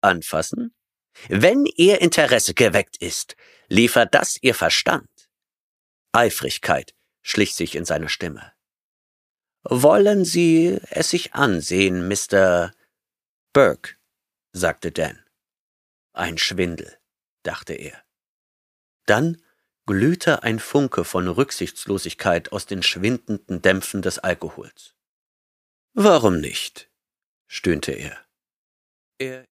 Anfassen? Wenn Ihr Interesse geweckt ist, liefert das Ihr Verstand. Eifrigkeit schlich sich in seine Stimme. »Wollen Sie es sich ansehen, Mr. Burke«, sagte Dan. »Ein Schwindel«, dachte er. Dann glühte ein Funke von Rücksichtslosigkeit aus den schwindenden Dämpfen des Alkohols. »Warum nicht?«, stöhnte er.